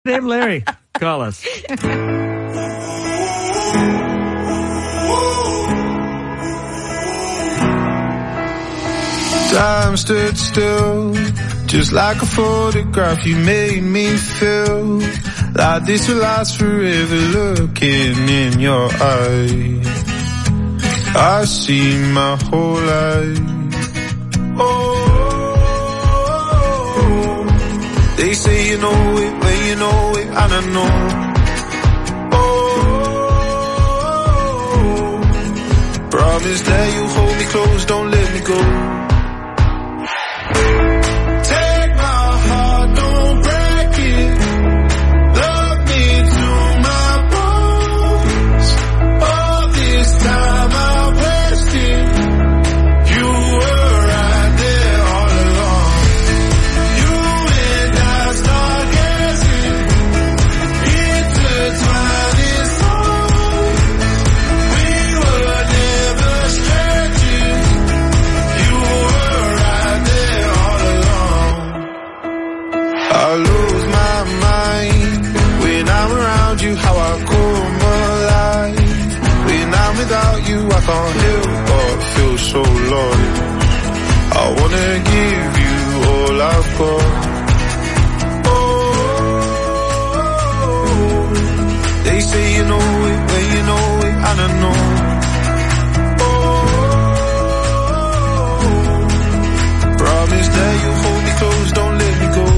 Name Larry. Call us. Time stood still, just like a photograph. You made me feel like this will last forever. Looking in your eyes, I see my whole life. Oh, they say you know it, when you know it, and I know. Oh, promise that you hold me close, don't let me go. I can't help but feel so lost. I wanna give you all I've got. Oh, they say you know it, when you know it, and I know. Oh, promise that you hold me close, don't let me go.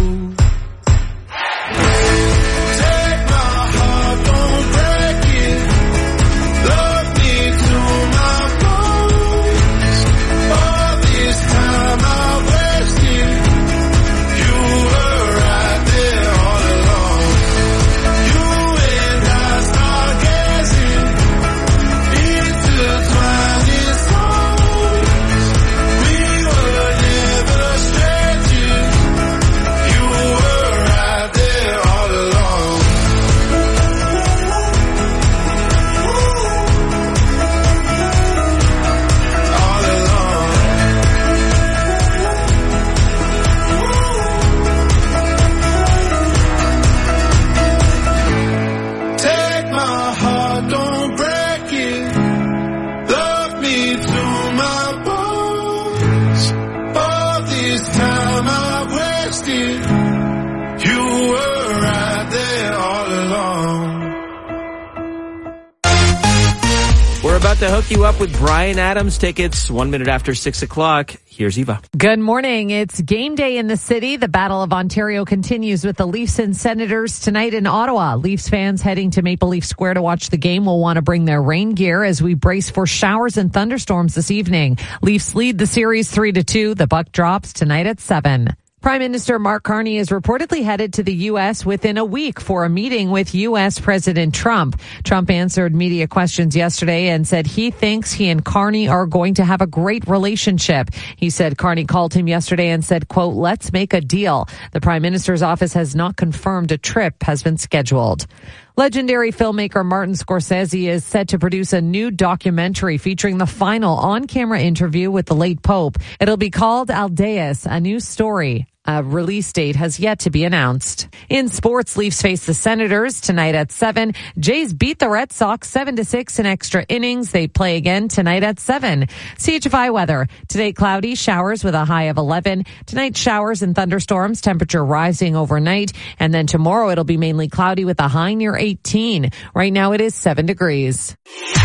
To hook you up with Bryan Adams tickets 1 minute after 6 o'clock. Here's Eva. Good morning. It's game day in the city. The Battle of Ontario continues with the Leafs and Senators tonight in Ottawa. Leafs fans heading to Maple Leaf Square to watch the game will want to bring their rain gear as we brace for showers and thunderstorms this evening. Leafs lead the series 3-2. The puck drops tonight at 7. Prime Minister Mark Carney is reportedly headed to the U.S. within a week for a meeting with U.S. President Trump. Trump answered media questions yesterday and said he thinks he and Carney are going to have a great relationship. He said Carney called him yesterday and said, quote, let's make a deal. The Prime Minister's office has not confirmed a trip has been scheduled. Legendary filmmaker Martin Scorsese is set to produce a new documentary featuring the final on-camera interview with the late Pope. It'll be called Aldeus, A New Story. A release date has yet to be announced. In sports, Leafs face the Senators tonight at 7. Jays beat the Red Sox 7-6 in extra innings. They play again tonight at 7. CHFI weather. Today, cloudy, showers with a high of 11. Tonight, showers and thunderstorms, temperature rising overnight. And then tomorrow, it'll be mainly cloudy with a high near 18. Right now, it is 7 degrees.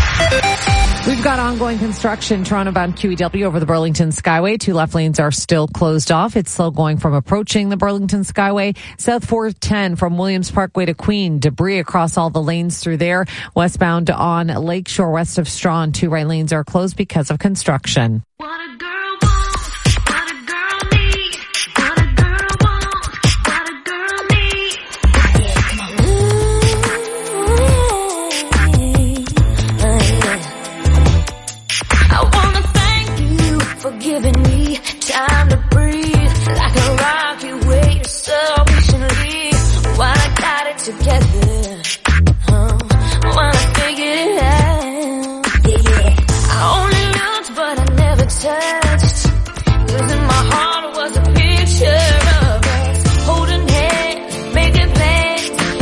We've got ongoing construction Toronto-bound QEW over the Burlington Skyway. 2 left lanes are still closed off. It's slow going from approaching the Burlington Skyway. South 410 from Williams Parkway to Queen. Debris across all the lanes through there. Westbound on Lakeshore west of Strawn. 2 right lanes are closed because of construction. What a girl wants, what a girl needs, what a girl wants, what a girl needs. I wanna thank you for giving me time to breathe. Like a rock, you wait so patiently while I got it together. While I figured it out. Yeah. I only looked, but I never touched. 'Cause in my heart was a picture of us holding hands, making plans,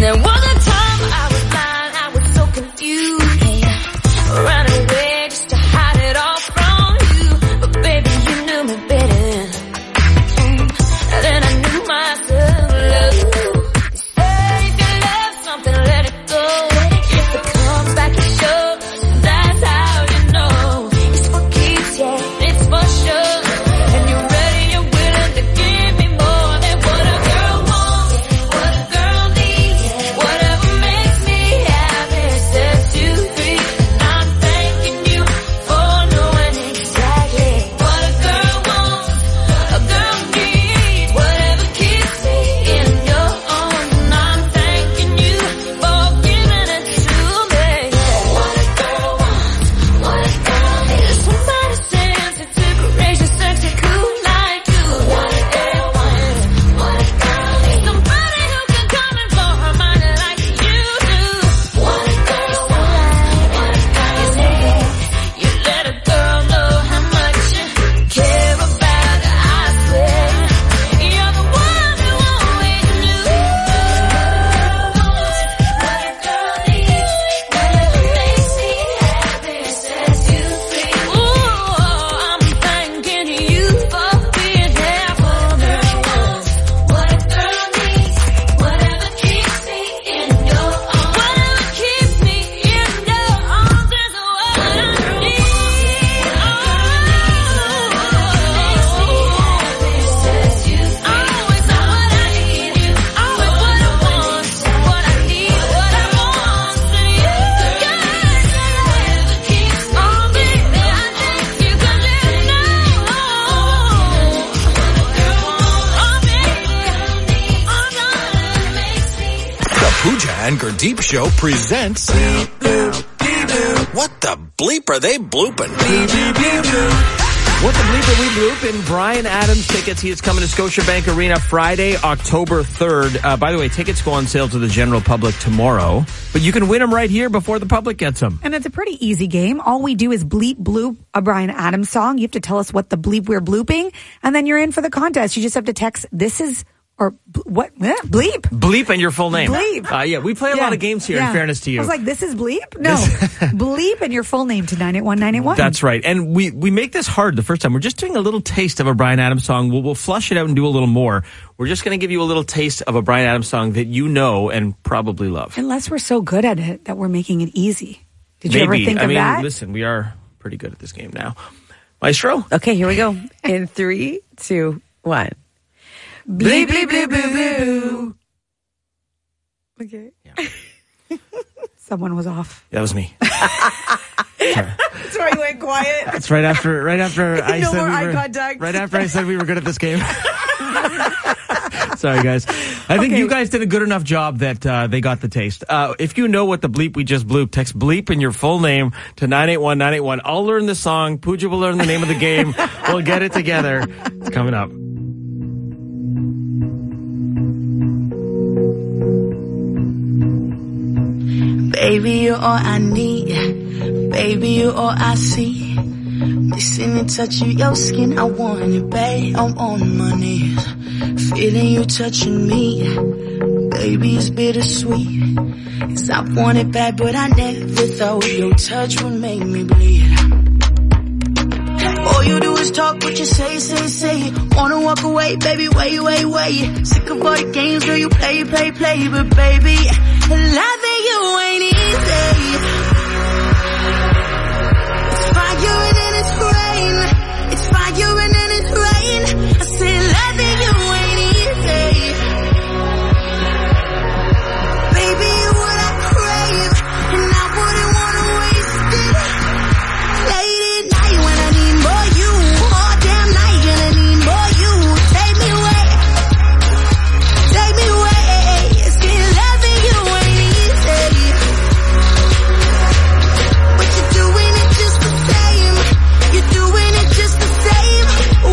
There was a time I was blind, I was so confused, ran away just to hide it all from you. But baby, you knew me better than I knew myself. Say if you love something, let it go. If it comes back, it shows. That's how you know it's for keeps, yeah, it's for sure. And you're ready, you're willing to give me more than what a girl wants, what a girl needs, whatever makes me happy sets you free. I'm thanking you for knowing exactly what a girl wants, a girl needs, whatever keeps me in your arms. And I'm thanking you for giving it to me. What a girl wants, what a girl needs. Somebody sensitive, courageous, sexy, cool like you. What a girl wants, what a girl needs. Somebody who can come and blow her mind like you do. What a girl wants, what a girl needs. You let a girl know how much you care about her, I swear. You're the one who always knew. What a girl needs, whatever makes me happy sets you free. Ooh, I'm thanking you for being there for me. What a girl needs, whatever keeps me in your arms. Whatever keeps me in your arms is what I need. Always what I need you. Always what I want, what I need, what I want. Whatever keeps me in your arms. I thank you 'cause you know The Pooja and Gurdeep Show presents What the Bleep Are They Bloopin'? What the bleep are we blooping? Bryan Adams tickets. He is coming to Scotiabank Arena Friday, October 3rd. By the way, tickets go on sale to the general public tomorrow, but you can win them right here before the public gets them. And it's a pretty easy game. All we do is bleep bloop a Bryan Adams song. You have to tell us what the bleep we're blooping, and then you're in for the contest. You just have to text this is or what bleep. Bleep and your full name. Bleep. Yeah, we play a lot of games here, in fairness to you. I was like, this is bleep? No. Bleep and your full name to 981-981. That's right. And we make this hard the first time. We're just doing a little taste of a Bryan Adams song. We'll flush it out and do a little more. We're just going to give you a little taste of a Bryan Adams song that you know and probably love. Unless we're so good at it that we're making it easy. Did you ever think of that? Listen, we are pretty good at this game now. Maestro? Okay, here we go. In 3, 2, 1. Bleep, bleep, bleep, bleep, bleep. Okay. Yeah. Someone was off. That was me. That's why you went quiet. That's right after I No said more we eye were, contact. right after I said we were good at this game. Sorry, guys. I think you guys did a good enough job that they got the taste. If you know what the bleep we just blooped, text bleep in your full name to 981-981. I'll learn the song. Pooja will learn the name of the game. We'll get it together. It's coming up. Baby, you're all I need. Baby, you're all I see. Listen and touch you, your skin. I want it, babe. I'm on my knees. Feeling you touching me. Baby, it's bittersweet. 'Cause I want it bad, but I never thought your touch would make me bleed. All you do is talk what you say. Wanna walk away, baby, wait. Sick of all the games, girl, you play. But baby, loving you ain't easy. It's fire and then it's rain. It's fire and then it's rain. I said loving you ain't easy. Baby, you're what I crave, and I wouldn't wanna waste it. Late at night when I need more you, all damn night and I need more you. Take me away. See, loving you ain't easy, but you're doing it just the same. You're doing it just the same.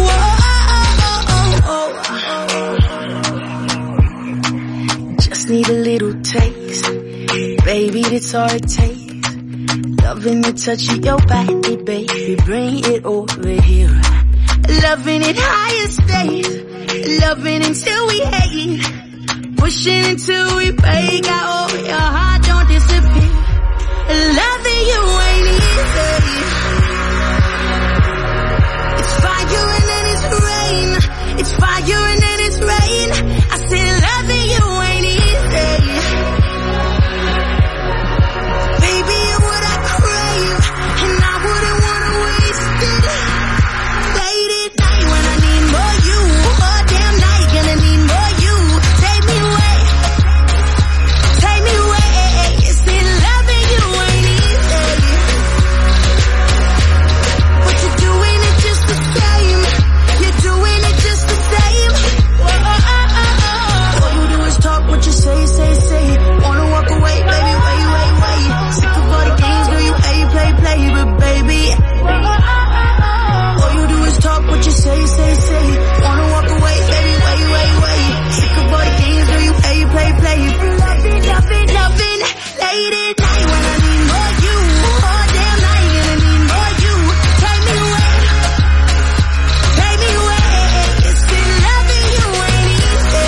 Whoa. Just need a little taste, baby, that's all it takes. Loving the touch of your body, baby, bring it over here. Loving it higher stakes, loving until we hate. pushing until we break out. Your heart don't disappear. Loving you ain't easy. It's fire and then it's rain. It's fire and then it's rain. I said loving you ain't easy. Baby, you're what I crave, and I wouldn't wanna waste it. Late at night when I need more you. All damn night gonna need more you. Take me away. Take me away. Still loving you ain't easy. But you're doing it just the same. You're doing it just the same. All you do is talk what you say, say, say. Wanna walk away, baby, wait, wait, wait. Sick of all the games, girl, you play, play, play, but baby. All you do is talk what you say, say, say. Wanna walk away, baby, wait, wait, wait. Sick of all the games, girl, you play, play, play. Loving, loving, loving. Late at night when I need more you. All damn night gonna need more you. Take me away. Take me away. Still loving you ain't easy.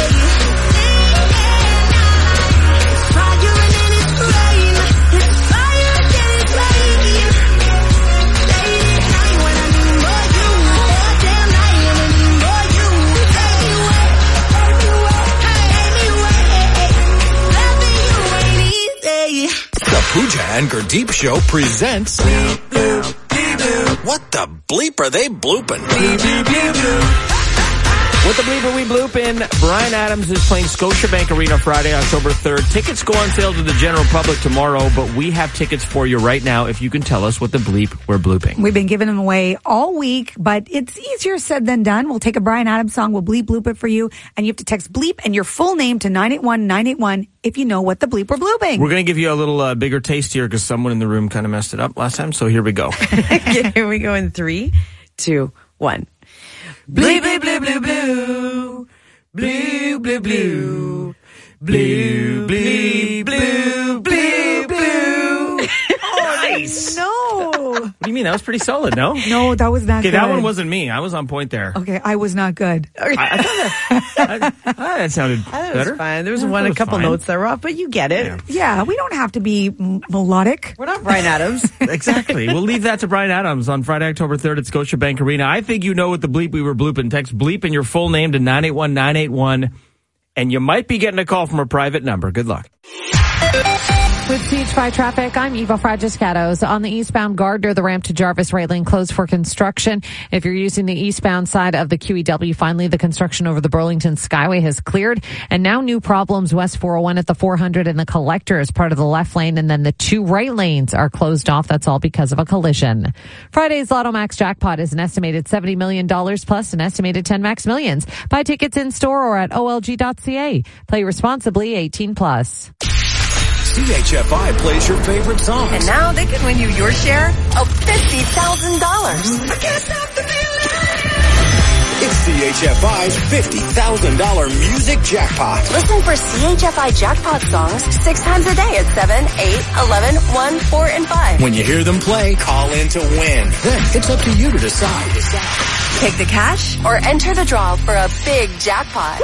It's fire and then it's rain. It's fire and then it's rain. Late at night when I need more you. All damn night gonna need more you. Take me away. Take me away. Take me away. Loving you ain't easy. The Pooja and Gurdeep Show presents What the Bleep Are They Bloopin'? What the bleep are we blooping? Bryan Adams is playing Scotiabank Arena Friday, October 3rd. Tickets go on sale to the general public tomorrow, but we have tickets for you right now if you can tell us what the bleep we're blooping. We've been giving them away all week, but it's easier said than done. We'll take a Bryan Adams song, we'll bleep bloop it for you, and you have to text bleep and your full name to 981-981 if you know what the bleep we're blooping. We're going to give you a little bigger taste here because someone in the room kind of messed it up last time, so here we go. Here we go in 3, 2, 1. Blue, blue, blue, blue, blue. Blue, blue, blue. Blue, blue, blue, blue, blue. Nice. No. What do you mean? That was pretty solid, no? No, that was not Okay, good. that one wasn't me. I was on point there. Okay, I was not good. That sounded That better. was fine. There was Yeah, a that was couple fine. notes that were off, but you get it. Yeah. Yeah, we don't have to be melodic. We're not Bryan Adams. Exactly. We'll leave that to Bryan Adams on Friday, October 3rd at Scotiabank Arena. I think you know what the bleep we were blooping. Text bleep and your full name to 981-981, and you might be getting a call from a private number. Good luck. With CH5 traffic, I'm Eva Fragiscatos. On the eastbound Gardner, the ramp to Jarvis right lane closed for construction. If you're using the eastbound side of the QEW, finally the construction over the Burlington Skyway has cleared. And now new problems west 401 at the 400 and the Collector is part of the left lane. And then the 2 right lanes are closed off. That's all because of a collision. Friday's Lotto Max jackpot is an estimated $70 million plus an estimated 10 Max Millions. Buy tickets in store or at olg.ca. Play responsibly, 18 plus. CHFI plays your favorite songs. And now they can win you your share of $50,000. It's CHFI's $50,000 music jackpot. Listen for CHFI jackpot songs 6 times a day at 7, 8, 11, 1, 4, and 5. When you hear them play, call in to win. Then it's up to you to decide. Take the cash or enter the draw for a big jackpot.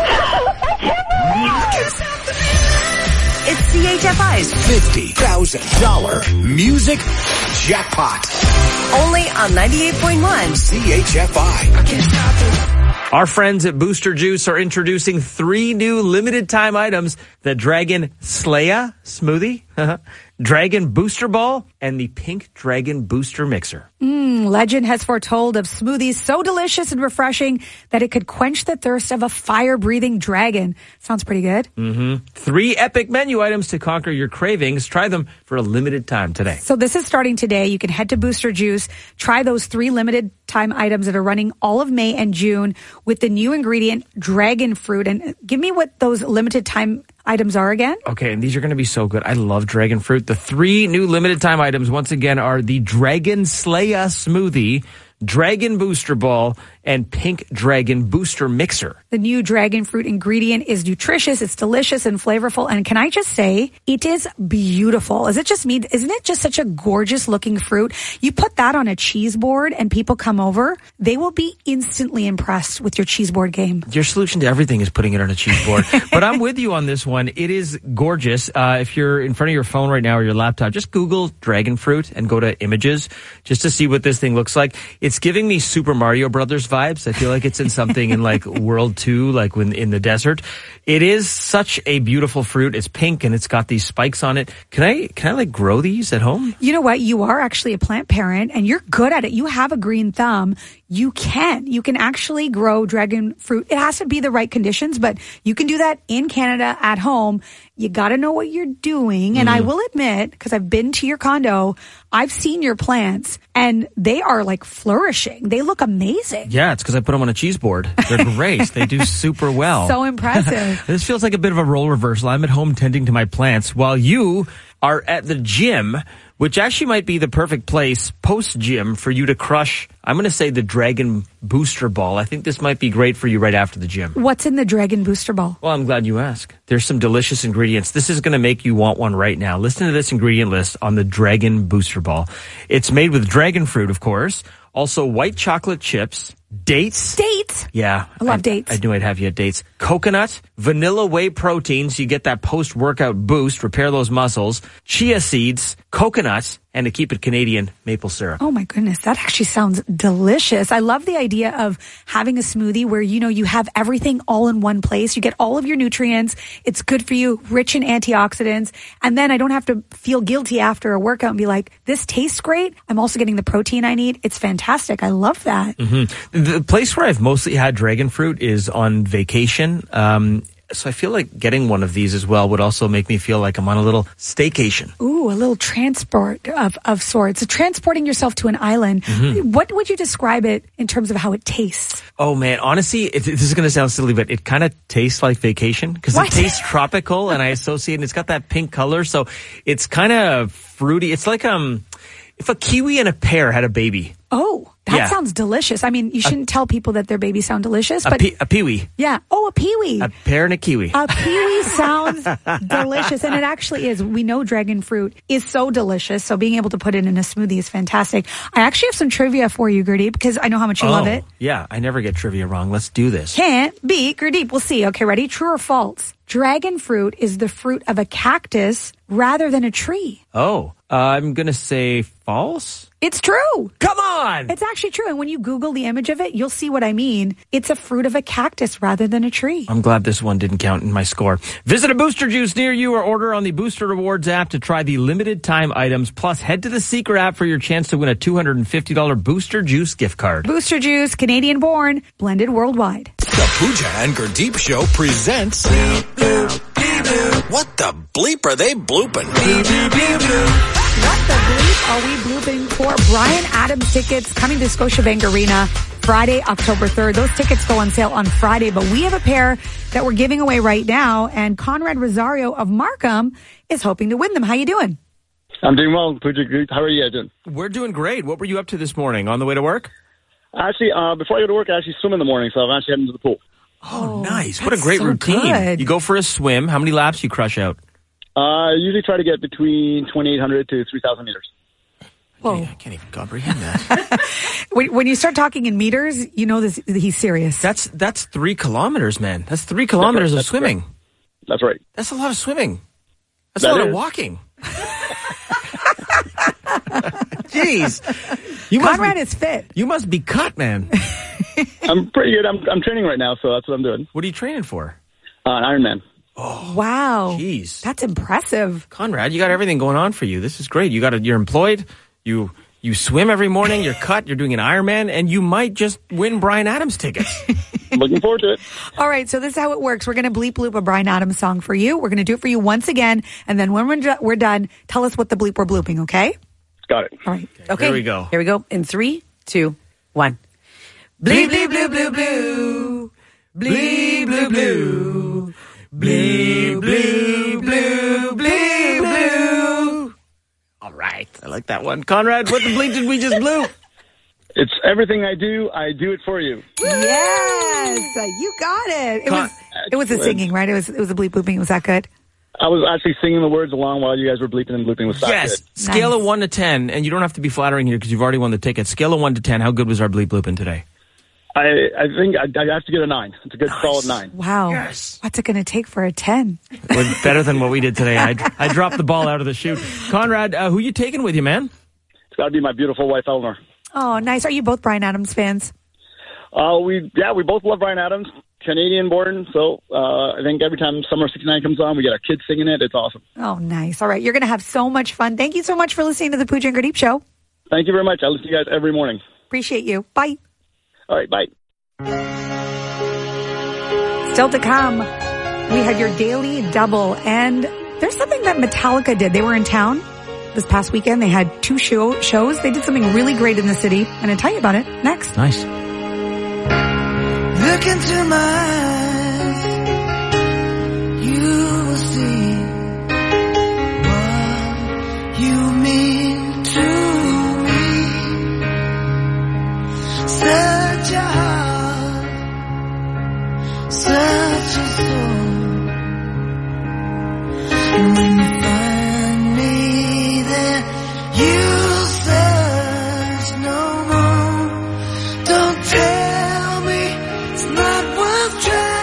It's CHFI's $50,000 music jackpot. only on 98.1 CHFI. Our friends at Booster Juice are introducing 3 new limited time items: the Dragon Slaya smoothie, Dragon Booster Ball, and the Pink Dragon Booster Mixer. Legend has foretold of smoothies so delicious and refreshing that it could quench the thirst of a fire-breathing dragon. Sounds pretty good. 3 epic menu items to conquer your cravings. Try them for a limited time today. So this is starting today. You can head to Booster Juice, try those 3 limited time items that are running all of May and June with the new ingredient dragon fruit. And give me what those limited time items are again. Okay, and these are going to be so good. I love dragon fruit. The 3 new limited time items, once again, are the Dragon Slaya smoothie, Dragon Booster Ball, and Pink Dragon Booster Mixer. The new dragon fruit ingredient is nutritious, it's delicious and flavorful. And can I just say, it is beautiful. Is it just me? Isn't it just such a gorgeous looking fruit? You put that on a cheese board and people come over, they will be instantly impressed with your cheese board game. Your solution to everything is putting it on a cheese board. But I'm with you on this one. It is gorgeous. If you're in front of your phone right now or your laptop, just Google dragon fruit and go to images just to see what this thing looks like. It's giving me Super Mario Brothers vibes. I feel like it's in something in like World 2, like when in the desert. It is such a beautiful fruit. It's pink and it's got these spikes on it. Can I like grow these at home? You know what? You are actually a plant parent and you're good at it. You have a green thumb. You can actually grow dragon fruit. It has to be the right conditions, but you can do that in Canada at home. You got to know what you're doing. And I will admit, because I've been to your condo, I've seen your plants and they are like flourishing. They look amazing. Yeah, it's because I put them on a cheese board. They're great. They do super well. So impressive. This feels like a bit of a role reversal. I'm at home tending to my plants while you are at the gym, which actually might be the perfect place post-gym for you to crush, I'm going to say, the Dragon Booster Ball. I think this might be great for you right after the gym. What's in the Dragon Booster Ball? Well, I'm glad you asked. There's some delicious ingredients. This is going to make you want one right now. Listen to this ingredient list on the Dragon Booster Ball. It's made with dragon fruit, of course, also white chocolate chips, dates. Dates? Yeah. I love dates. I knew I'd have you at dates. Coconut, vanilla whey protein, so you get that post-workout boost, repair those muscles, chia seeds, coconut, and to keep it Canadian, maple syrup. Oh my goodness, that actually sounds delicious. I love the idea of having a smoothie where, you have everything all in one place. You get all of your nutrients. It's good for you, rich in antioxidants. And then I don't have to feel guilty after a workout and be like, this tastes great. I'm also getting the protein I need. It's fantastic. I love that. Mm-hmm. The place where I've mostly had dragon fruit is on vacation. So I feel like getting one of these as well would also make me feel like I'm on a little staycation. Ooh, a little transport of sorts. Transporting yourself to an island. Mm-hmm. What would you describe it in terms of how it tastes? Oh man, honestly, this is going to sound silly, but it kind of tastes like vacation because it tastes tropical and I associate, and it's got that pink color. So it's kind of fruity. It's like, if a kiwi and a pear had a baby. Oh, that sounds delicious. I mean, you shouldn't tell people that their babies sound delicious, but a peewee. Yeah. Oh, a peewee. A pear and a kiwi. A peewee sounds delicious, and it actually is. We know dragon fruit is so delicious, so being able to put it in a smoothie is fantastic. I actually have some trivia for you, Gurdeep, because I know how much you love it. Yeah, I never get trivia wrong. Let's do this. Can't beat Gurdeep. We'll see. Okay, ready? True or false? Dragon fruit is the fruit of a cactus rather than a tree. Oh, I'm going to say false. It's true. Come on. It's actually true. And when you Google the image of it, you'll see what I mean. It's a fruit of a cactus rather than a tree. I'm glad this one didn't count in my score. Visit a Booster Juice near you or order on the Booster Rewards app to try the limited time items. Plus, head to the Seeker app for your chance to win a $250 Booster Juice gift card. Booster Juice, Canadian born, blended worldwide. The Pooja and Gurdeep Show presents What the Bleep Are They Blooping? What the bleep are we blooping for? Bryan Adams tickets coming to Scotiabank Arena Friday, October 3rd. Those tickets go on sale on Friday, but we have a pair that we're giving away right now, and Conrad Rosario of Markham is hoping to win them. How you doing? I'm doing well, Pooja. How are you guys doing? We're doing great. What were you up to this morning on the way to work? Actually, before I go to work, I actually swim in the morning, so I'm actually heading to the pool. Oh, nice. What a great routine. Good. You go for a swim. How many laps you crush out? I usually try to get between 2,800 to 3,000 meters. Whoa. I can't even comprehend that. When you start talking in meters, you know he's serious. That's 3 kilometers, man. That's 3 kilometers of swimming. Right. That's right. That's a lot of swimming. That's a lot of walking. Jeez. Conrad is fit. You must be cut, man. I'm pretty good. I'm training right now, so that's what I'm doing. What are you training for? An Ironman. Oh, wow. Jeez. That's impressive. Conrad, you got everything going on for you. This is great. You're employed. You swim every morning. You're cut. You're doing an Ironman, and you might just win Bryan Adams tickets. Looking forward to it. All right, so this is how it works. We're going to bleep bloop a Bryan Adams song for you. We're going to do it for you once again, and then when we're done, tell us what the bleep we're blooping, okay? Got it. All right. Okay. Here we go. Here we go. In 3, 2, 1. Bleep, bleep, blue, blue, blue. Bleep, blue, blue. Bleep, blue, blue, bleep, blue. All right. I like that one. Conrad, what the bleep did we just bloop? It's everything I do it for you. Yes, you got it. It was the singing, right? It was the bleep blooping. Was that good? I was actually singing the words along while you guys were bleeping and blooping. Was that Yes. good? Scale of 1 to 10, and you don't have to be flattering here because you've already won the ticket. Scale of 1 to 10, how good was our bleep blooping today? I think I have to get a 9. It's a good solid 9. Wow. Yes. What's it going to take for a 10? We're better than what we did today. I dropped the ball out of the chute. Conrad, who you taking with you, man? It's got to be my beautiful wife, Eleanor. Oh, nice. Are you both Bryan Adams fans? We both love Bryan Adams, Canadian born. So I think every time Summer of '69 comes on, we get our kids singing it. It's awesome. Oh, nice. All right. You're going to have so much fun. Thank you so much for listening to the Pooja and Gurdeep Show. Thank you very much. I listen to you guys every morning. Appreciate you. Bye. All right, bye. Still to come, we had your daily double, and there's something that Metallica did. They were in town this past weekend. They had 2 shows. They did something really great in the city. I'm going to tell you about it next. Nice. Look into my eyes, you will see what you mean to me. Such a heart, such a soul. And when you find me there, you'll search no more. Don't tell me it's not worth trying.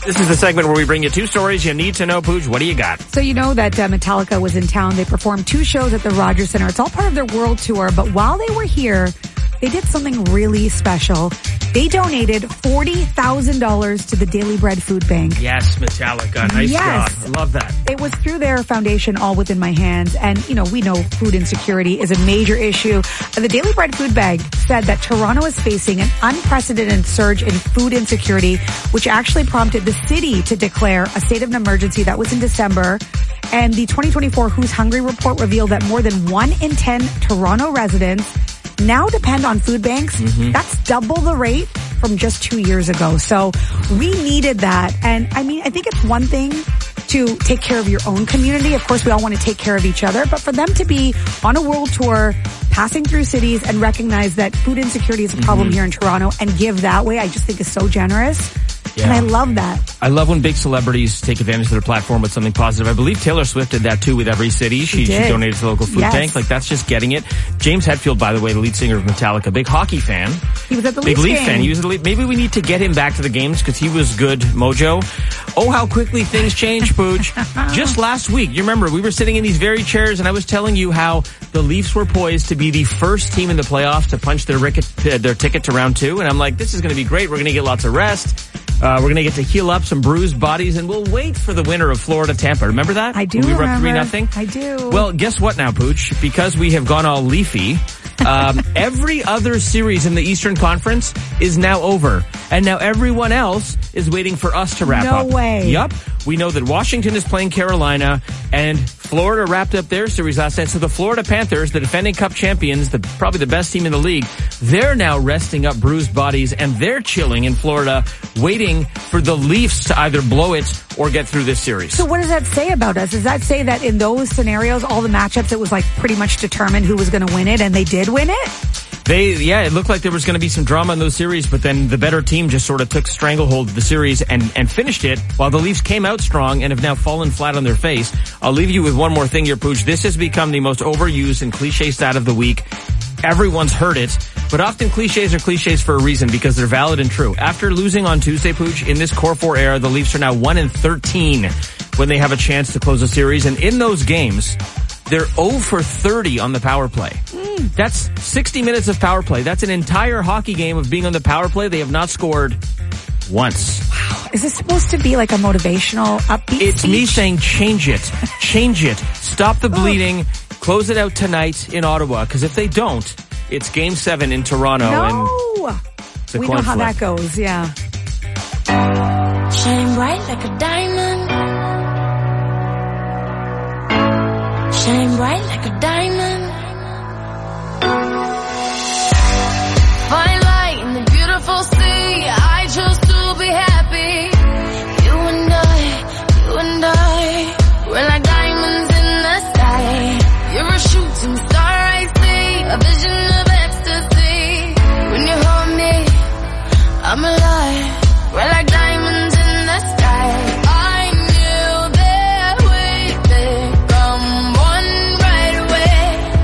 This is the segment where we bring you 2 stories you need to know. Pooj, what do you got? So you know that Metallica was in town. They performed 2 shows at the Rogers Center. It's all part of their world tour. But while they were here, they did something really special. They donated $40,000 to the Daily Bread Food Bank. Yes, Metallica. Nice job. I love that. It was through their foundation, All Within My Hands. And, we know food insecurity is a major issue. The Daily Bread Food Bank said that Toronto is facing an unprecedented surge in food insecurity, which actually prompted the city to declare a state of emergency. That was in December. And the 2024 Who's Hungry report revealed that more than 1 in 10 Toronto residents now depend on food banks. That's double the rate from just 2 years ago. So we needed that. And I think it's one thing to take care of your own community. Of course, we all want to take care of each other. But for them to be on a world tour, passing through cities and recognize that food insecurity is a problem here in Toronto and give that way, I just think is so generous. Yeah. And I love that. I love when big celebrities take advantage of their platform with something positive. I believe Taylor Swift did that too with Every City. She donated to the local food bank. That's just getting it. James Hetfield, by the way, the lead singer of Metallica, big hockey fan. He was at the Leafs game. Big Leaf fan. He was at the Leaf. Maybe we need to get him back to the games because he was good mojo. Oh, how quickly things change, Pooj. Just last week, you remember, we were sitting in these very chairs and I was telling you how the Leafs were poised to be the first team in the playoffs to punch their ticket to round 2. And I'm like, this is going to be great. We're going to get lots of rest. We're going to get to heal up some bruised bodies, and we'll wait for the winner of Florida-Tampa. Remember that? I do we remember. We were up 3-0? I do. Well, guess what now, Pooch? Because we have gone all leafy, every other series in the Eastern Conference is now over. And now everyone else is waiting for us to wrap up. No way. Yup. We know that Washington is playing Carolina, and Florida wrapped up their series last night. So the Florida Panthers, the defending Cup champions, probably the best team in the league, they're now resting up bruised bodies, and they're chilling in Florida, waiting for the Leafs to either blow it or get through this series. So what does that say about us? Does that say that in those scenarios, all the matchups, it was pretty much determined who was going to win it, and they did win it? It looked like there was going to be some drama in those series, but then the better team just sort of took stranglehold of the series and finished it, while the Leafs came out strong and have now fallen flat on their face. I'll leave you with one more thing here, Pooch. This has become the most overused and cliche stat of the week. Everyone's heard it, but often cliches are cliches for a reason because they're valid and true. After losing on Tuesday, Pooch, in this Core 4 era, the Leafs are now 1-13 when they have a chance to close a series, and in those games, they're 0 for 30 on the power play. That's 60 minutes of power play. That's an entire hockey game of being on the power play. They have not scored once. Wow. Is this supposed to be like a motivational, upbeat It's speech? me saying change it. Change it. Stop the bleeding. Close it out tonight in Ottawa, because if they don't, it's Game 7 in Toronto. No! And it's a we coin know how flip. that goes, yeah. Shine bright like a diamond. Shine bright like a diamond. Fine light in the beautiful sea. I chose to be happy. You and I, we're like diamonds in the sky. You're a shooting star, I see, a vision of ecstasy. When you hold me, I'm alive. We're like diamonds in the sky. I knew that we'd become one right away.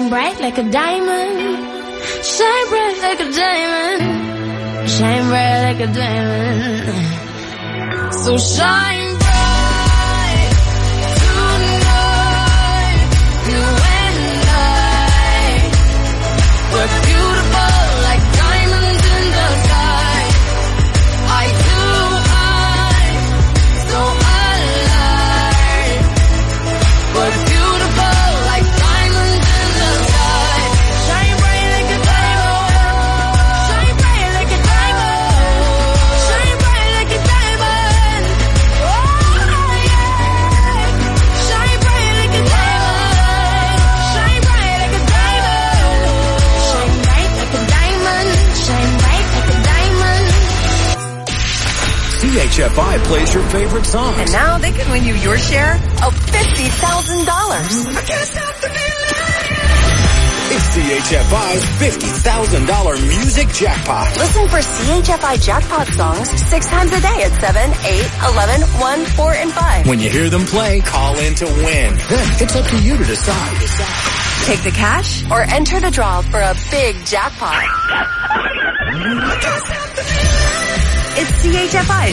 Shine bright like a diamond. Shine bright like a diamond. Shine bright like a diamond. So shine bright tonight. You and I, we're beautiful like diamonds in the sky. Eye to eye, so alive. We're beautiful like diamonds in the sky. Shine bright like a diamond. Shine bright like a diamond. Shine bright like a diamond. Oh yeah. Shine bright like a diamond. Shine bright like a diamond. Shine bright like a diamond. Shine bright like a diamond. CHFI plays your favorite songs. And now they can win you your share of $50,000. It's CHFI's $50,000 music jackpot. Listen for CHFI jackpot songs 6 times a day at 7, 8, 11, 1, 4, and 5. When you hear them play, call in to win. Then it's up to you to decide. Take the cash or enter the draw for a big jackpot. It's CHFI's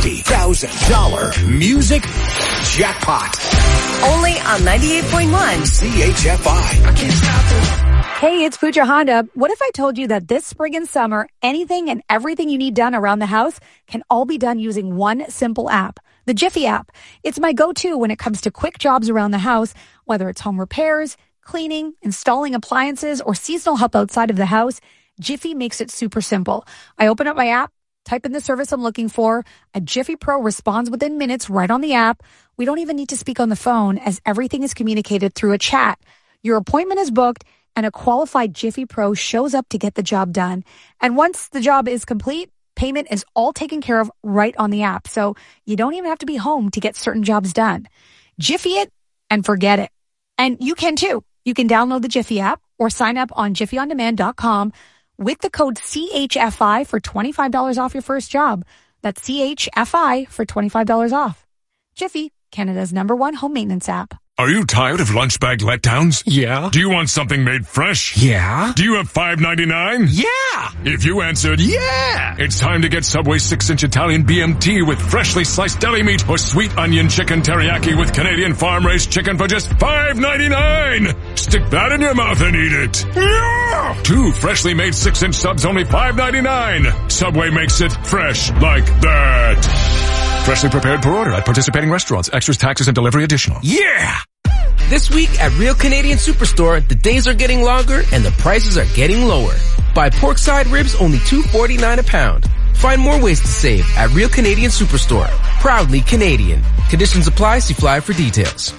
$50,000 music jackpot. only on 98.1 CHFI. I can't stop it. Hey, it's Pooja Honda. What if I told you that this spring and summer, anything and everything you need done around the house can all be done using one simple app, the Jiffy app. It's my go-to when it comes to quick jobs around the house, whether it's home repairs, cleaning, installing appliances, or seasonal help outside of the house. Jiffy makes it super simple. I open up my app, type in the service I'm looking for. A Jiffy Pro responds within minutes right on the app. We don't even need to speak on the phone as everything is communicated through a chat. Your appointment is booked and a qualified Jiffy Pro shows up to get the job done. And once the job is complete, payment is all taken care of right on the app. So you don't even have to be home to get certain jobs done. Jiffy it and forget it. And you can too. You can download the Jiffy app or sign up on jiffyondemand.com with the code CHFI for $25 off your first job. That's CHFI for $25 off. Jiffy, Canada's #1 home maintenance app. Are you tired of lunch bag letdowns? Yeah. Do you want something made fresh? Yeah. Do you have $5.99? Yeah. If you answered yeah, it's time to get Subway 6-inch Italian BMT with freshly sliced deli meat or sweet onion chicken teriyaki with Canadian farm-raised chicken for just $5.99. Stick that in your mouth and eat it. Yeah. 2 freshly made 6-inch subs, only $5.99. Subway makes it fresh like that. Freshly prepared per order at participating restaurants. Extras, taxes, and delivery additional. yeah. This week at Real Canadian Superstore, the days are getting longer and the prices are getting lower. Buy porkside ribs only $2.49 a pound. Find more ways to save at Real Canadian Superstore. Proudly Canadian. Conditions apply. See flyer for details.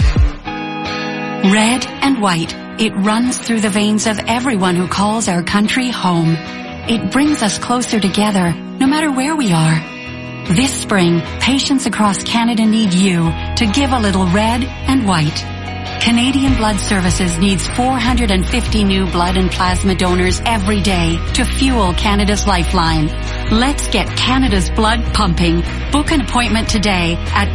Red and white. It runs through the veins of everyone who calls our country home. It brings us closer together, no matter where we are. This spring, patients across Canada need you to give a little red and white. Canadian Blood Services needs 450 new blood and plasma donors every day to fuel Canada's lifeline. Let's get Canada's blood pumping. Book an appointment today at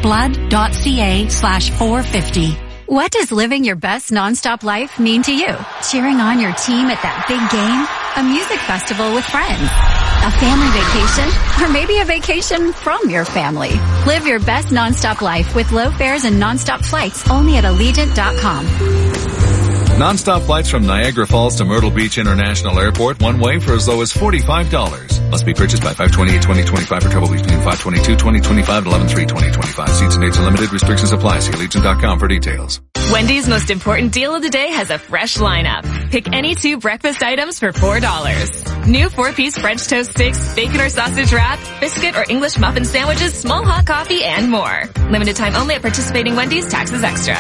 blood.ca/450. What does living your best nonstop life mean to you? Cheering on your team at that big game? A music festival with friends? A family vacation? Or maybe a vacation from your family? Live your best nonstop life with low fares and nonstop flights only at Allegiant.com. Nonstop flights from Niagara Falls to Myrtle Beach International Airport, one way for as low as $45. Must be purchased by 5/28/2025 for travel between 5/22/2025 and 11/3/2025. Seats and dates are limited. Restrictions apply. See Allegiant.com for details. Wendy's most important deal of the day has a fresh lineup. Pick any 2 breakfast items for $4. New 4-piece French toast sticks, bacon or sausage wrap, biscuit or English muffin sandwiches, small hot coffee, and more. Limited time only at participating Wendy's. Taxes extra.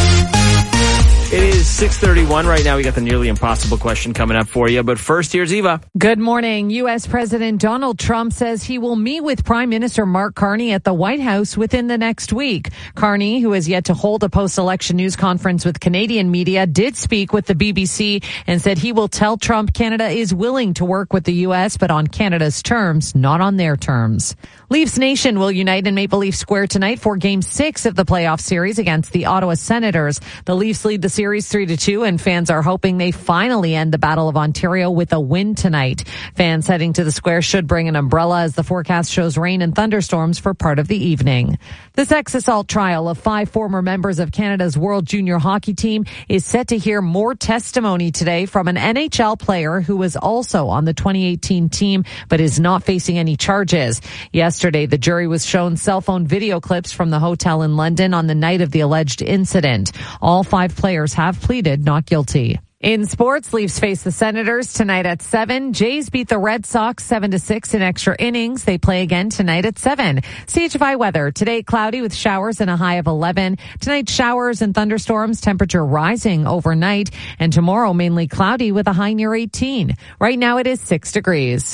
It is 6:31 right now. We got the nearly impossible question coming up for you. But first, here's Eva. Good morning. U.S. President Donald Trump says he will meet with Prime Minister Mark Carney at the White House within the next week. Carney, who has yet to hold a post-election news conference with Canadian media, did speak with the BBC and said he will tell Trump Canada is willing to work with the U.S., but on Canada's terms, not on their terms. Leafs Nation will unite in Maple Leaf Square tonight for Game 6 of the playoff series against the Ottawa Senators. The Leafs lead the series 3-2, and fans are hoping they finally end the Battle of Ontario with a win tonight. Fans heading to the square should bring an umbrella as the forecast shows rain and thunderstorms for part of the evening. The sex assault trial of 5 former members of Canada's World Junior Hockey team is set to hear more testimony today from an NHL player who was also on the 2018 team but is not facing any charges. Yesterday, the jury was shown cell phone video clips from the hotel in London on the night of the alleged incident. All 5 players have pleaded not guilty. In sports, Leafs face the Senators tonight at 7. Jays beat the Red Sox 7-6 in extra innings. They play again tonight at 7. CHFI weather. Today, cloudy with showers and a high of 11. Tonight, showers and thunderstorms, temperature rising overnight. And tomorrow, mainly cloudy with a high near 18. Right now, it is 6 degrees.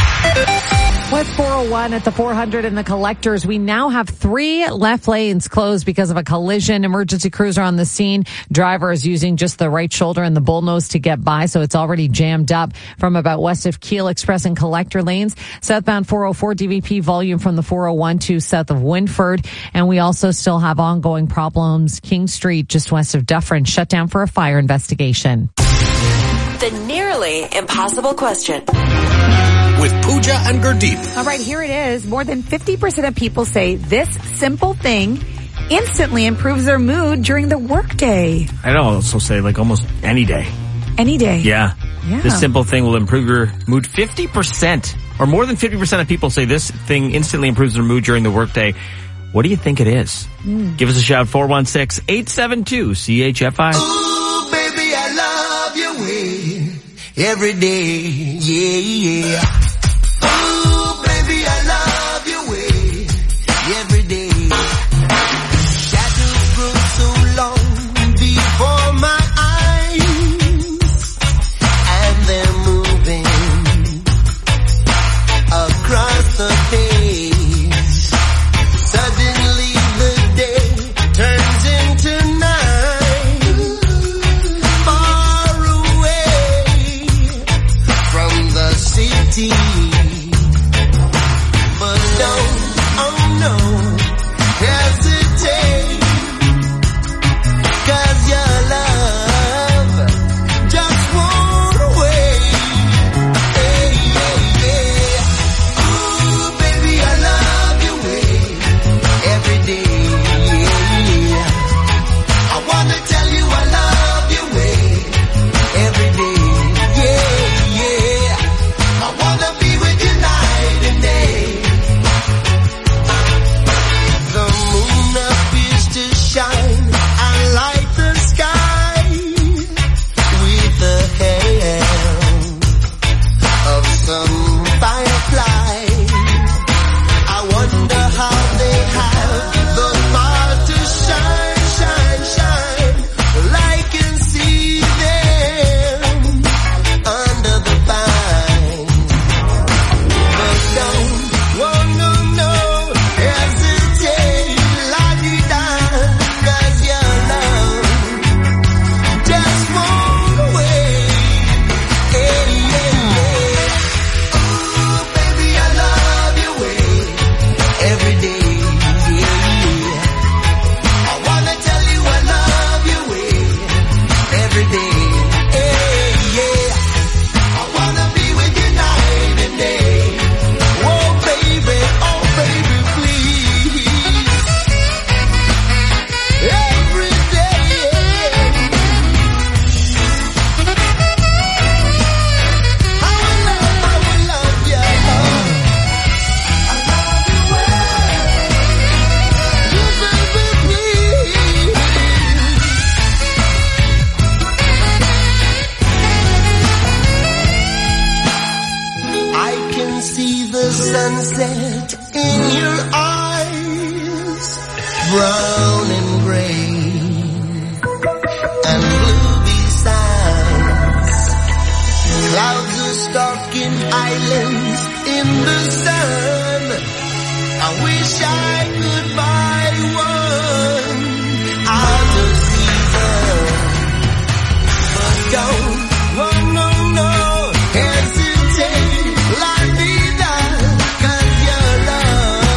West 401 at the 400 and the Collectors. We now have 3 left lanes closed because of a collision. Emergency crews are on the scene. Driver is using just the right shoulder and the bullnose to get by, so it's already jammed up from about west of Keel Express and Collector lanes. Southbound 404 DVP volume from the 401 to south of Winford. And we also still have ongoing problems. King Street just west of Dufferin shut down for a fire investigation. The nearly impossible question. With Pooja and Gurdeep. All right, here it is. More than 50% of people say this simple thing instantly improves their mood during the workday. I'd also say like almost any day. Any day. Yeah. This simple thing will improve your mood. 50% or more than 50% of people say this thing instantly improves their mood during the workday. What do you think it is? Give us a shout, 416-872-CHFI. Ooh, baby, I love your way every day. Yeah. Ooh, baby, I love your way every day. Shadows grow so long before my eyes, and they're moving across the page. Suddenly the day turns into night, far away from the city. But don't, oh no, hesitate, 'cause your love just won't wait. Hey, yeah, yeah. Ooh, baby, I love your way every day. Yeah. I wanna tell you I love your way every day. Yeah, yeah. I wanna be with you night and day. The moon appears to shine and light the sky with the help of some firefly. I wonder how they have the power to shine, shine, shine. I can see them under the pines. But don't, oh no, no, hesitate, la-di-da, 'cause your love just won't wait. Hey, yeah, yeah. Ooh, baby, I love your way every day. Yeah. I wanna tell you I love your way every day. Hey, yeah. I wanna be with you night and day. Oh baby, please. Every day. I will love you. I love you well. You baby, please. I can see the sunset in your eyes, brown and gray and blue besides. Clouds are stalking islands in the sun. I wish I could buy one out of season. But don't, oh no, no, hesitate, la-di-da, 'cause your love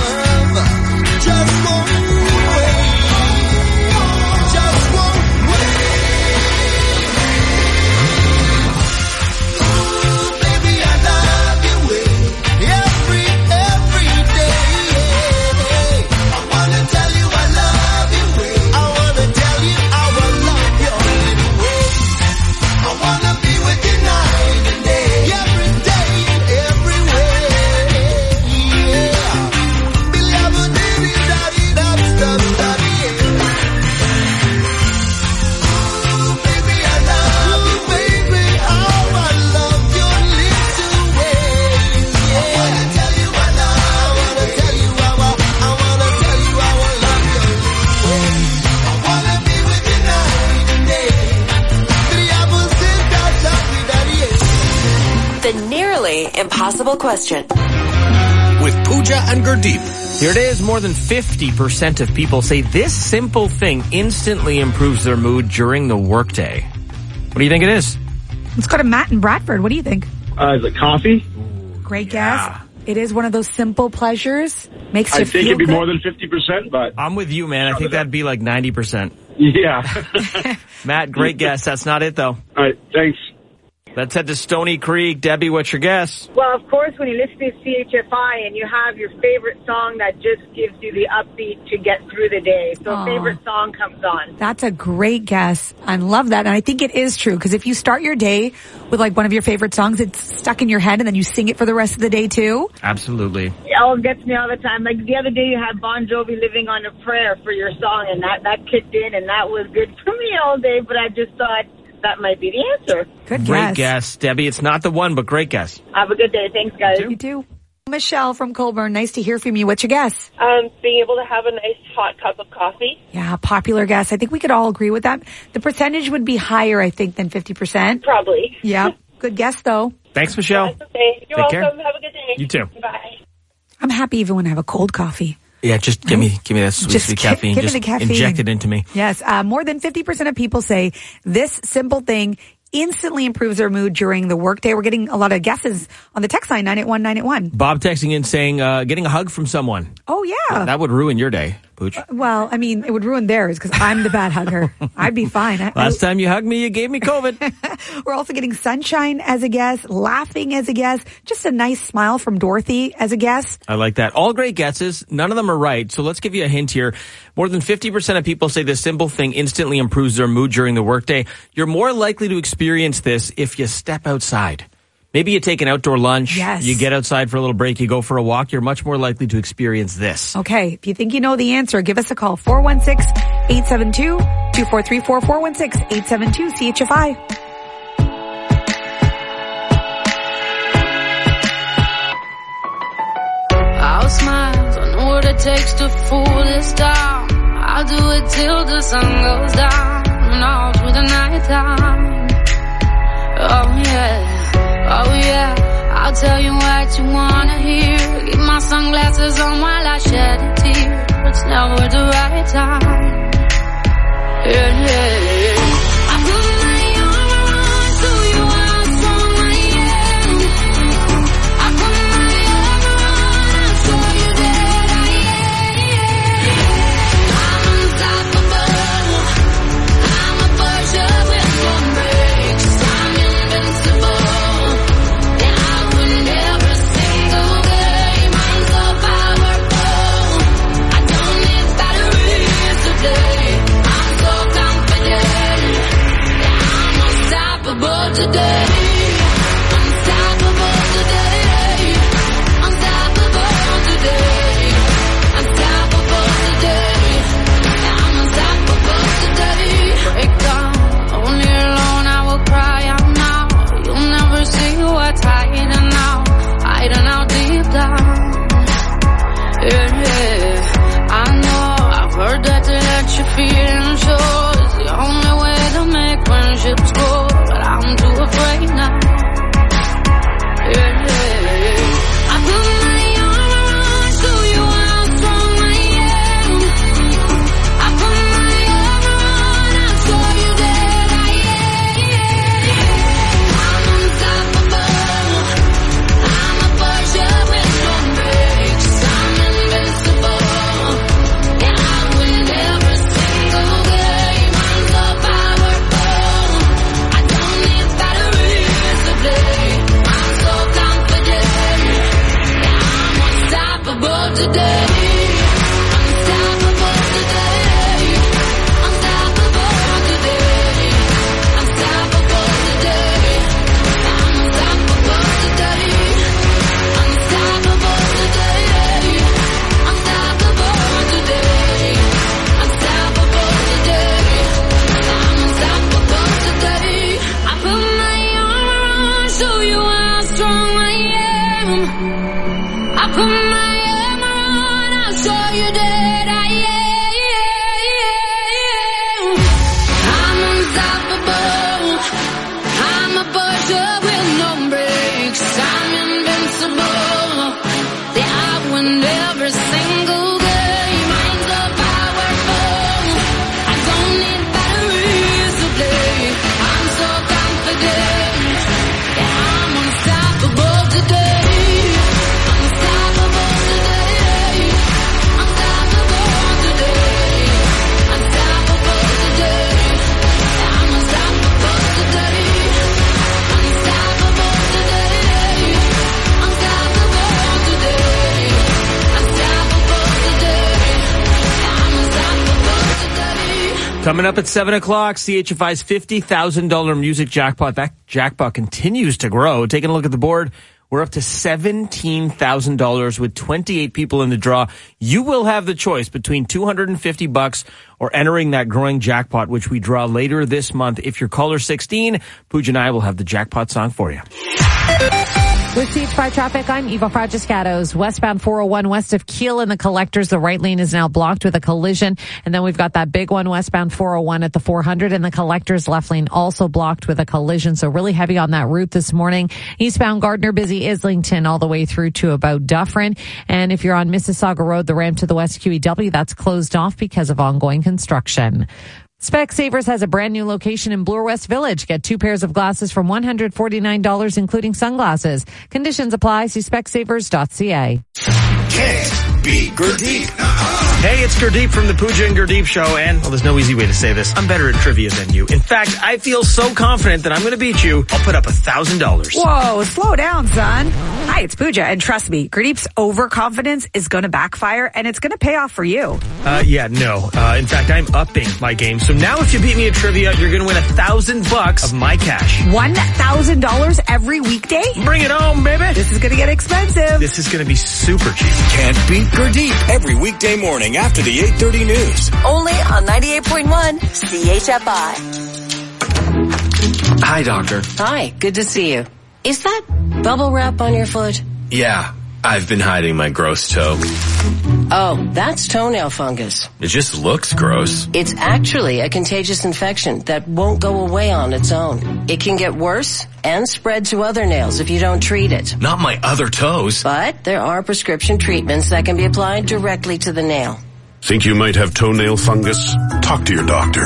Family Impossible Question. With Pooja and Gurdeep. Here it is. More than 50% of people say this simple thing instantly improves their mood during the workday. What do you think it is? Let's go to Matt in Bradford. What do you think? Is it coffee? Great guess. It is one of those simple pleasures. Makes you I feel think it'd be good. more than 50%, but I'm with you, man. I think that'd be like 90%. yeah. Matt, great guess. That's not it, though. All right, thanks. Let's head to Stony Creek. Debbie, what's your guess? Well, of course, when you listen to CHFI and you have your favorite song that just gives you the upbeat to get through the day. So a favorite song comes on. That's a great guess. I love that. And I think it is true because if you start your day with like one of your favorite songs, it's stuck in your head and then you sing it for the rest of the day too. Absolutely. Oh, it gets me all the time. Like the other day you had Bon Jovi Living on a Prayer for your song and that kicked in and that was good for me all day, but I just thought that might be the answer. Good Great guess, Debbie. It's not the one, but great guess. Have a good day. Thanks, guys. You too. Michelle from Colburn, nice to hear from you. What's your guess? Being able to have a nice hot cup of coffee. Yeah, popular guess. I think we could all agree with that. The percentage would be higher, I think, than 50%. Probably. Yeah. Good guess, though. Thanks, Michelle. That's okay. You're Take welcome. care. Have a good day. You too. Bye. I'm happy even when I have a cold coffee. Yeah, just give me that sweet caffeine. Give me Just the caffeine. inject it into me. Yes. More than 50% of people say this simple thing instantly improves their mood during the workday. We're getting a lot of guesses on the text line, 981-981. Bob texting in saying, getting a hug from someone. Oh, yeah. That would ruin your day, Pooch. Well, I mean, it would ruin theirs because I'm the bad hugger. I'd be fine. Last time you hugged me, you gave me COVID. We're also getting sunshine as a guess, laughing as a guess, just a nice smile from Dorothy as a guess. I like that. All great guesses. None of them are right. So let's give you a hint here. More than 50% of people say this simple thing instantly improves their mood during the workday. You're more likely to experience this if you step outside. Maybe you take an outdoor lunch. Yes. You get outside for a little break. You go for a walk. You're much more likely to experience this. Okay. If you think you know the answer, give us a call. 416-872-2434. 416-872-CHFI. I'll smile, I know what it takes to fool this town. I'll do it till the sun goes down and all through the night time. Oh yeah, I'll tell you what you wanna hear. Keep my sunglasses on while I shed a tear. It's never the right time. Yeah. I put my arm around so you how strong I am. I put my arm around and show you that I am. I'm unstoppable. I'm a Porsche with no brakes. I'm invincible. Yeah, I win every single game. I'm so powerful. I don't need batteries today. I'm so confident. Yeah, I'm unstoppable today. Unstoppable today. Unstoppable today. Unstoppable today. Yeah, I'm unstoppable today. Break down, only alone I will cry out now. You'll never see what's hiding out deep down. Yeah. I know, I've heard that to let you feel and show is the only way to make friendships grow, but I'm too afraid now. Yeah. I put my arm around, show you how strong I am. I put my arm around, I'll show you that I am. I'm unstoppable. I'm a Porsche with no brakes. I'm invincible. Yeah, I win every single game. I'm so powerful. I don't need batteries to play. I'm so confident. Yeah, I'm unstoppable today. Unstoppable today. Unstoppable today. Unstoppable today. I'm unstoppable today. Unstoppable today. Unstoppable today. Unstoppable today. I'm unstoppable today. I put my arm around, show you how strong I am. I put my arm around, I'll show you that I am. I'm unstoppable. I'm a Porsche with no brakes. I'm Coming up at 7 o'clock, CHFI's $50,000 music jackpot. That jackpot continues to grow. Taking a look at the board, we're up to $17,000 with 28 people in the draw. You will have the choice between $250 or entering that growing jackpot, which we draw later this month. If you're caller 16, Pooja and I will have the jackpot song for you. With CHFI traffic, I'm Eva Fragiscatos. Westbound 401 west of Kiel in the Collectors. The right lane is now blocked with a collision. And then we've got that big one westbound 401 at the 400 and the Collectors left lane also blocked with a collision. So really heavy on that route this morning. Eastbound Gardner, busy Islington all the way through to about Dufferin. And if you're on Mississauga Road, the ramp to the West QEW, that's closed off because of ongoing construction. Specsavers has a brand new location in Bloor West Village. Get 2 pairs of glasses from $149, including sunglasses. Conditions apply. See specsavers.ca. Can't beat Gurdeep. Hey, it's Gurdeep from the Pooja and Gurdeep Show, and, well, there's no easy way to say this. I'm better at trivia than you. In fact, I feel so confident that I'm going to beat you, I'll put up $1,000. Whoa, slow down, son. Hi, it's Pooja, and trust me, Gurdeep's overconfidence is going to backfire, and it's going to pay off for you. In fact, I'm upping my game. So now if you beat me at trivia, you're going to win $1,000 of my cash. $1,000 every weekday? Bring it home, baby. This is going to get expensive. This is going to be super cheap. Can't beat Gurdeep every weekday morning after the 8:30 news. Only on 98.1 CHFI. Hi, doctor. Hi, good to see you. Is that bubble wrap on your foot? Yeah, I've been hiding my gross toe. Oh, that's toenail fungus. It just looks gross. It's actually a contagious infection that won't go away on its own. It can get worse and spread to other nails if you don't treat it. Not my other toes. But there are prescription treatments that can be applied directly to the nail. Think you might have toenail fungus? Talk to your doctor.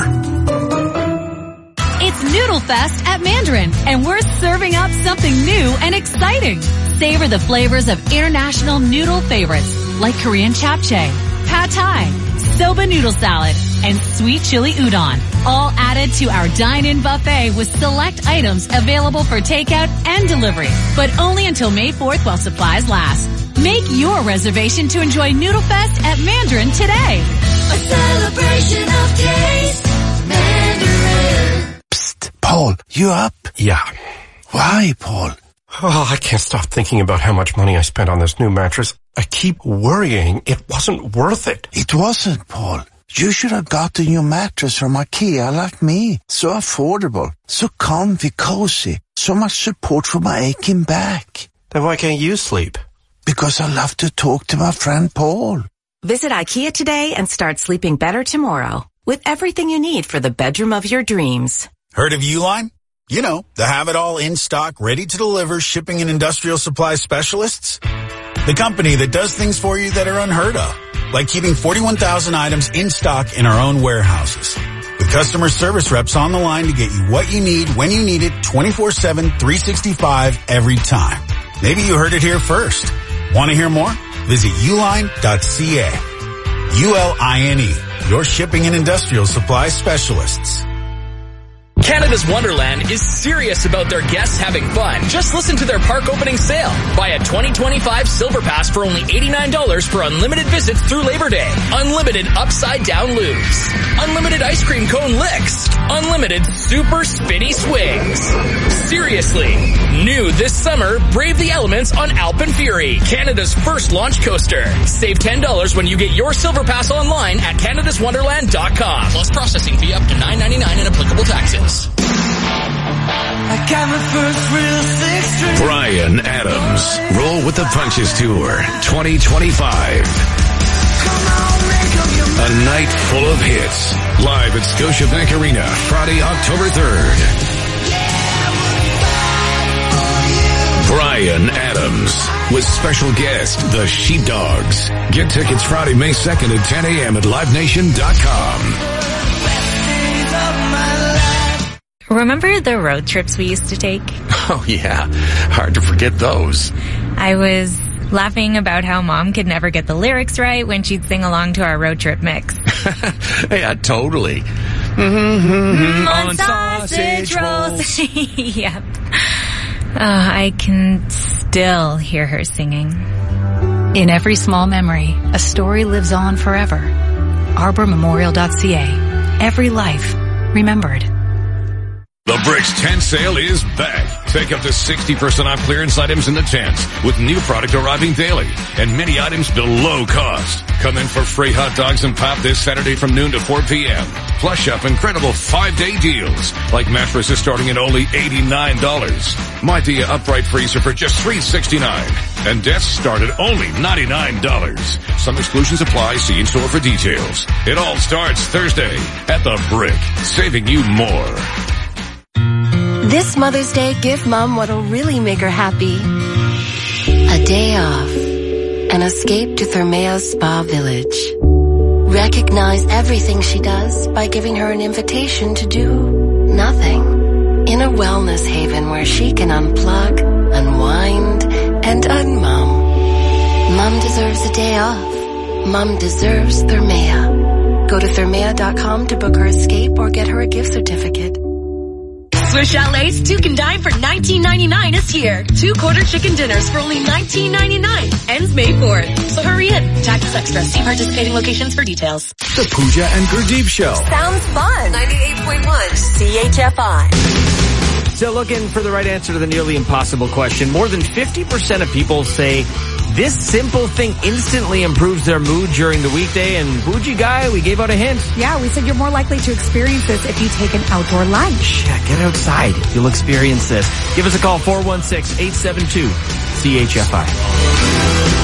It's Noodle Fest at Mandarin, and we're serving up something new and exciting. Savor the flavors of international noodle favorites like Korean japchae, pad thai, soba noodle salad, and sweet chili udon, all added to our dine-in buffet with select items available for takeout and delivery, but only until May 4th while supplies last. Make your reservation to enjoy Noodle Fest at Mandarin today. A celebration of taste, Mandarin. Psst, Paul, you up? Yeah. Why, Paul? Oh, I can't stop thinking about how much money I spent on this new mattress. I keep worrying it wasn't worth it. It wasn't, Paul. You should have got the new mattress from IKEA like me. So affordable, so comfy, cozy, so much support for my aching back. Then why can't you sleep? Because I love to talk to my friend Paul. Visit IKEA today and start sleeping better tomorrow with everything you need for the bedroom of your dreams. Heard of Uline? You know, the have-it-all in-stock, ready-to-deliver shipping and industrial supply specialists. The company that does things for you that are unheard of, like keeping 41,000 items in stock in our own warehouses. With customer service reps on the line to get you what you need when you need it 24/7, 365 every time. Maybe you heard it here first. Want to hear more? Visit uline.ca. ULINE, your shipping and industrial supply specialists. Canada's Wonderland is serious about their guests having fun. Just listen to their park opening sale. Buy a 2025 Silver Pass for only $89 for unlimited visits through Labor Day. Unlimited upside-down loops. Unlimited ice cream cone licks. Unlimited super spinny swings. Seriously. New this summer, brave the elements on Alpen Fury, Canada's first launch coaster. Save $10 when you get your Silver Pass online at canadaswonderland.com. Plus processing fee up to $9.99 and applicable taxes. I got my first real six-string. Bryan Adams, Roll with the Punches Tour 2025. A night full of hits. Live at Scotiabank Arena, Friday, October 3rd. Bryan Adams with special guest, the Sheepdogs. Get tickets Friday, May 2nd at 10 a.m. at livenation.com. Remember the road trips we used to take? Oh, yeah. Hard to forget those. I was laughing about how Mom could never get the lyrics right when she'd sing along to our road trip mix. Yeah, totally. On sausage rolls. Yep. I can still hear her singing. In every small memory, a story lives on forever. ArborMemorial.ca. Every life remembered. The Bricks tent sale is back. Take up to 60% off clearance items in the tents with new product arriving daily and many items below cost. Come in for free hot dogs and pop this Saturday from noon to 4 p.m. Plus shop incredible 5-day deals like mattresses starting at only $89. Midea upright freezer for just $369 and desks start at only $99. Some exclusions apply. See in store for details. It all starts Thursday at the Brick, saving you more. This Mother's Day, give Mom what'll really make her happy. A day off. An escape to Thermea's Spa Village. Recognize everything she does by giving her an invitation to do nothing. In a wellness haven where she can unplug, unwind, and unmum. Mom deserves a day off. Mom deserves Thermea. Go to Thermea.com to book her escape or get her a gift certificate. Swiss Chalet's Two Can Dine for $19.99 is here. 2 quarter chicken dinners for only $19.99. Ends May 4th. So hurry in. Taxes extra. See participating locations for details. The Pooja and Gurdeep Show. Sounds fun. 98.1 CHFI. So looking for the right answer to the nearly impossible question. More than 50% of people say this simple thing instantly improves their mood during the weekday. And Bougie Guy, we gave out a hint. Yeah, we said you're more likely to experience this if you take an outdoor lunch. Yeah, get outside. You'll experience this. Give us a call, 416-872-CHFI.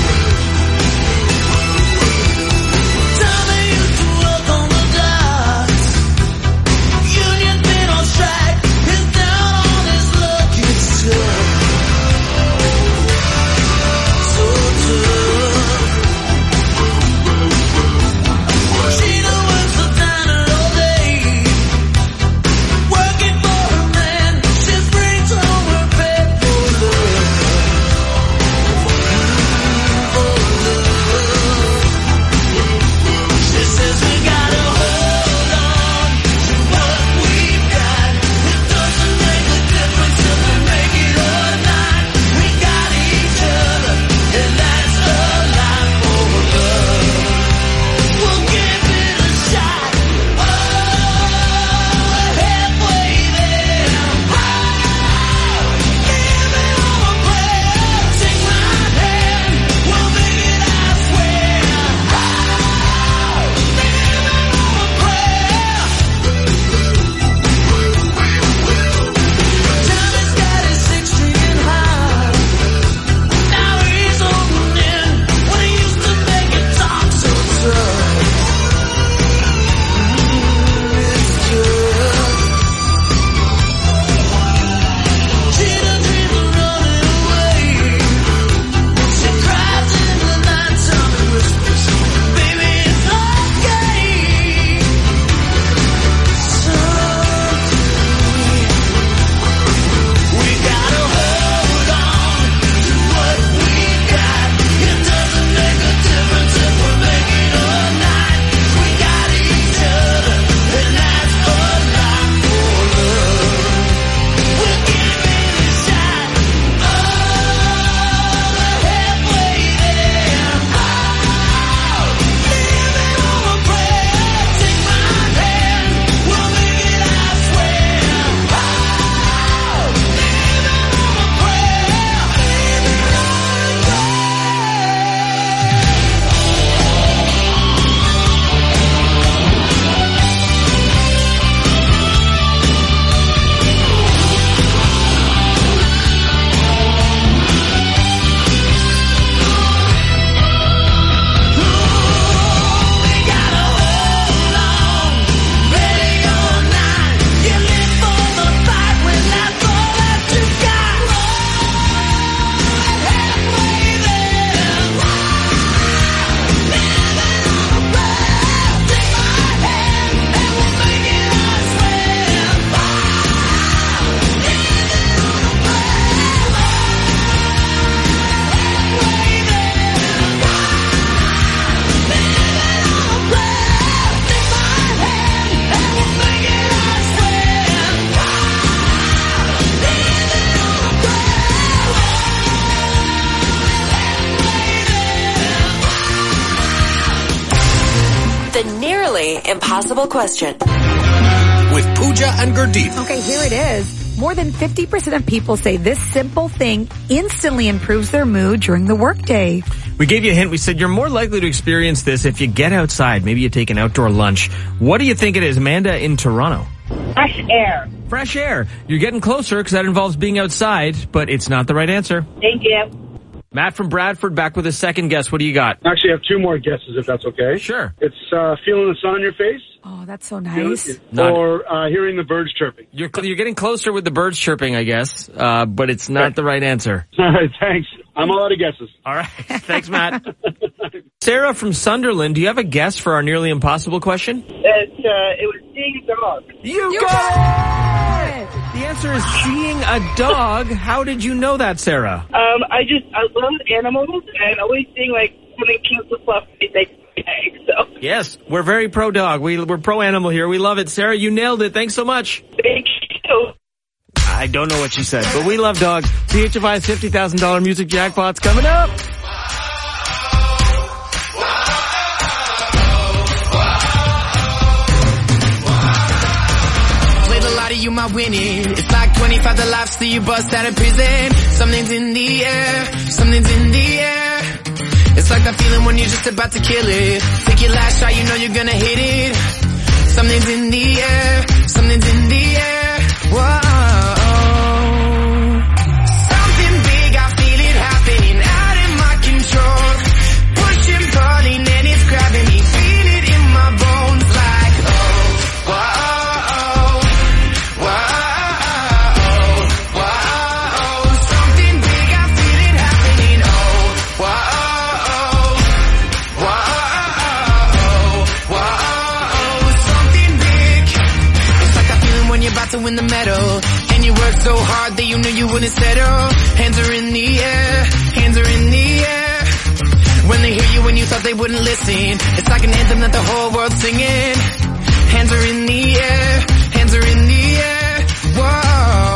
Impossible question. Pooja and Gurdeep. Okay, here it is. More than 50% of people say this simple thing instantly improves their mood during the workday. We gave you a hint. We said you're more likely to experience this if you get outside. Maybe you take an outdoor lunch. What do you think it is, Amanda in Toronto? Fresh air. Fresh air. You're getting closer because that involves being outside, but it's not the right answer. Thank you. Matt from Bradford back with his second guess. What do you got? Actually, I have two more guesses, if that's okay. Sure. It's feeling the sun on your face. Oh, that's so nice. Or hearing the birds chirping. You're getting closer with the birds chirping, I guess, but it's not the right answer. All right, thanks. I'm all out of guesses. All right. Thanks, Matt. Sarah from Sunderland, do you have a guess for our nearly impossible question? It was seeing a dog. You got it! The answer is seeing a dog. How did you know that, Sarah? I love animals and always seeing like something cute with fluff. So. Yes, we're very pro dog. We're pro animal here. We love it. Sarah, you nailed it. Thanks so much. Thank you. I don't know what she said, but we love dogs. PHFI's $50,000 music jackpot's coming up. You might win it. It's like 25 to life, so you bust out of prison. Something's in the air, something's in the air. It's like that feeling when you're just about to kill it. Take your last shot, you know you're gonna hit it. Something's in the air, something's in the air. Whoa. Something big, I feel it happening out of my control. Pushing, pulling, and it's grabbing me. Feel it in my bones like, oh, whoa. To win the medal, and you worked so hard that you knew you wouldn't settle. Hands are in the air, hands are in the air. When they hear you when you thought they wouldn't listen, it's like an anthem that the whole world's singing. Hands are in the air, hands are in the air. Whoa.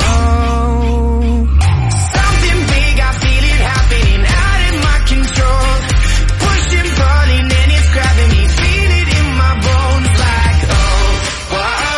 Something big, I feel it happening out of my control. Pushing, pulling, and it's grabbing me. Feel it in my bones like, oh, whoa.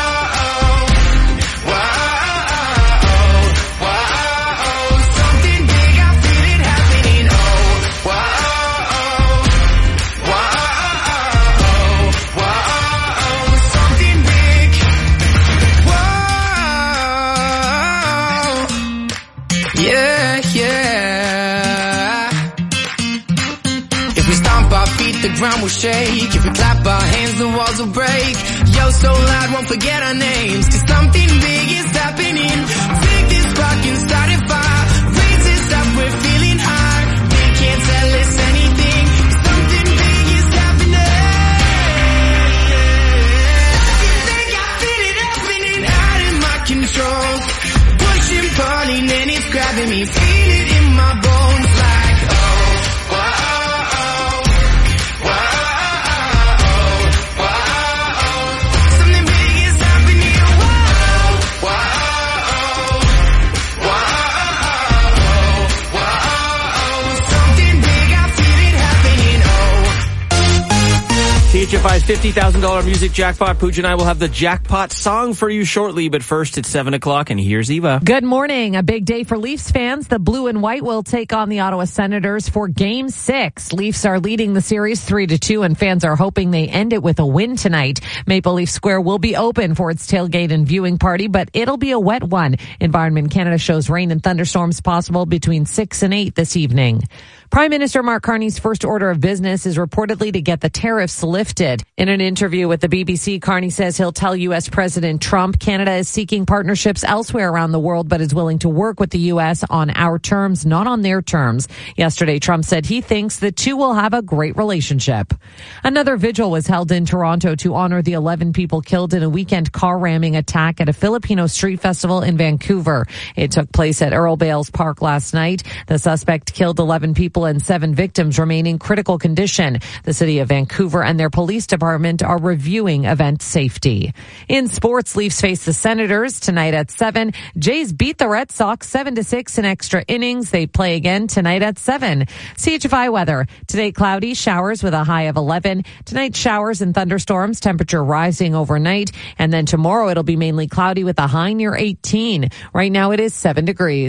The ground will shake. If we clap our hands, the walls will break. Yo, so loud, won't forget our names. 'Cause something big is happening. Take this spark and start a fire. Raise us up, we're feeling high. They can't tell us anything. Something big is happening. Something big, I feel it happening out of my control. Pushing, pulling, and it's grabbing me. Feel it in my bones like, oh, whoa. PHFI's $50,000 music jackpot. Pooja and I will have the jackpot song for you shortly, but first it's 7 o'clock and here's Eva. Good morning. A big day for Leafs fans. The blue and white will take on the Ottawa Senators for Game 6. Leafs are leading the series 3-2 and fans are hoping they end it with a win tonight. Maple Leaf Square will be open for its tailgate and viewing party, but it'll be a wet one. Environment Canada shows rain and thunderstorms possible between 6 and 8 this evening. Prime Minister Mark Carney's first order of business is reportedly to get the tariffs lifted. In an interview with the BBC, Carney says he'll tell U.S. President Trump Canada is seeking partnerships elsewhere around the world, but is willing to work with the U.S. on our terms, not on their terms. Yesterday, Trump said he thinks the two will have a great relationship. Another vigil was held in Toronto to honor the 11 people killed in a weekend car ramming attack at a Filipino street festival in Vancouver. It took place at Earl Bales Park last night. The suspect killed 11 people and 7 victims remain in critical condition. The city of Vancouver and their police Police Department are reviewing event safety. In sports, Leafs face the Senators tonight at 7. Jays beat the Red Sox 7-6 in extra innings. They play again tonight at 7. CHFI weather. Today, cloudy, showers with a high of 11. Tonight, showers and thunderstorms, temperature rising overnight. And then tomorrow, it'll be mainly cloudy with a high near 18. Right now, it is 7 degrees.